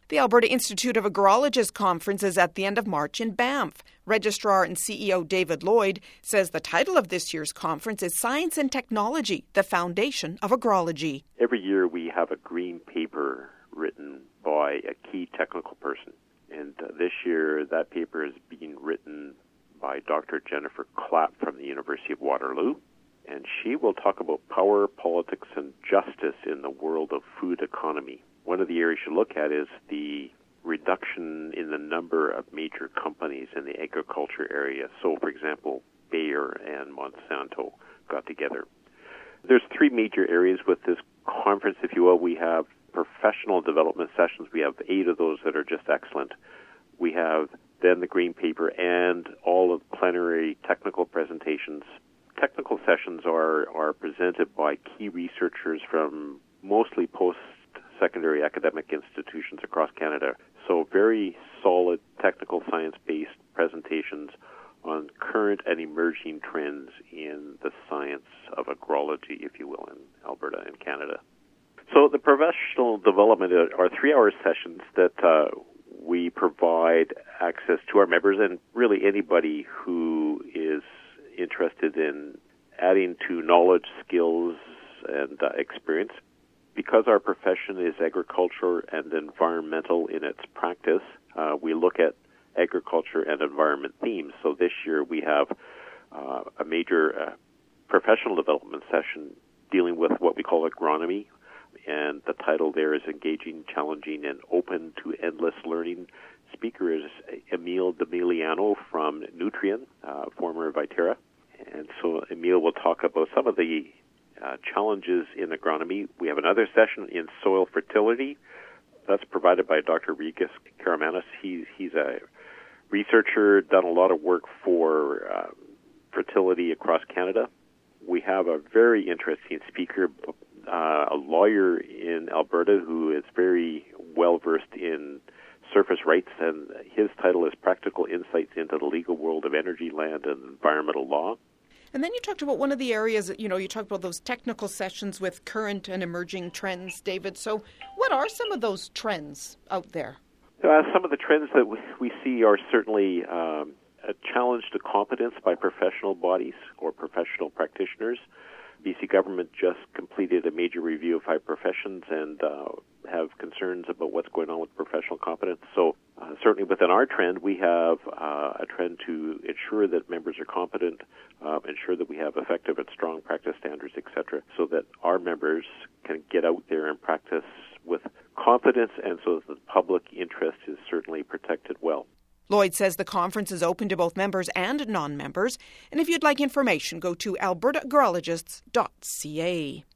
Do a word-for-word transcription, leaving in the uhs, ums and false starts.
The Alberta Institute of Agrologists Conference is at the end of March in Banff. Registrar and C E O David Lloyd says the title of this year's conference is Science and Technology, the Foundation of Agrology. Every year we have a green paper written by a key technical person. And uh, this year that paper is being written by Doctor Jennifer Clapp from the University of Waterloo. And she will talk about power, politics, and justice in the world of food economy. One of the areas you look at is the reduction in the number of major companies in the agriculture area. So, for example, Bayer and Monsanto got together. There's three major areas with this conference, if you will. We have professional development sessions. We have eight of those that are just excellent. We have then the green paper and all of plenary technical presentations. Technical sessions are, are presented by key researchers from mostly post-secondary academic institutions across Canada. So very solid technical science-based presentations on current and emerging trends in the science of agrology, if you will, in Alberta and Canada. So the professional development are three-hour sessions that uh, we provide access to our members and really anybody who is interested in adding to knowledge, skills, and uh, experience. Because our profession is agriculture and environmental in its practice, uh, we look at agriculture and environment themes. So this year we have uh, a major uh, professional development session dealing with what we call agronomy, and the title there is Engaging, Challenging, and Open to Endless Learning. Speaker is Emil Demiliano from Nutrien, uh, former Viterra. And so Emil will talk about some of the uh, challenges in agronomy. We have another session in soil fertility. That's provided by Doctor Regis Karamanis. He's, he's a researcher, done a lot of work for uh, fertility across Canada. We have a very interesting speaker, uh, a lawyer in Alberta who is very well-versed in surface rights, and his title is Practical Insights into the Legal World of Energy, Land, and Environmental Law. And then you talked about one of the areas, you know, you talked about those technical sessions with current and emerging trends, David. So what are some of those trends out there? Uh, some of the trends that we see are certainly um, a challenge to competence by professional bodies or professional practitioners. B C government just completed a major review of five professions and uh, have concerns about what's going on with professional competence. So uh, certainly within our trend, we have uh, a trend to ensure that members are competent, uh, ensure that we have effective and strong practice standards, et cetera, so that our members can get out there and practice with confidence and so that the public interest is certainly protected well. Lloyd says the conference is open to both members and non-members, and if you'd like information, go to alberta agrologists dot c a.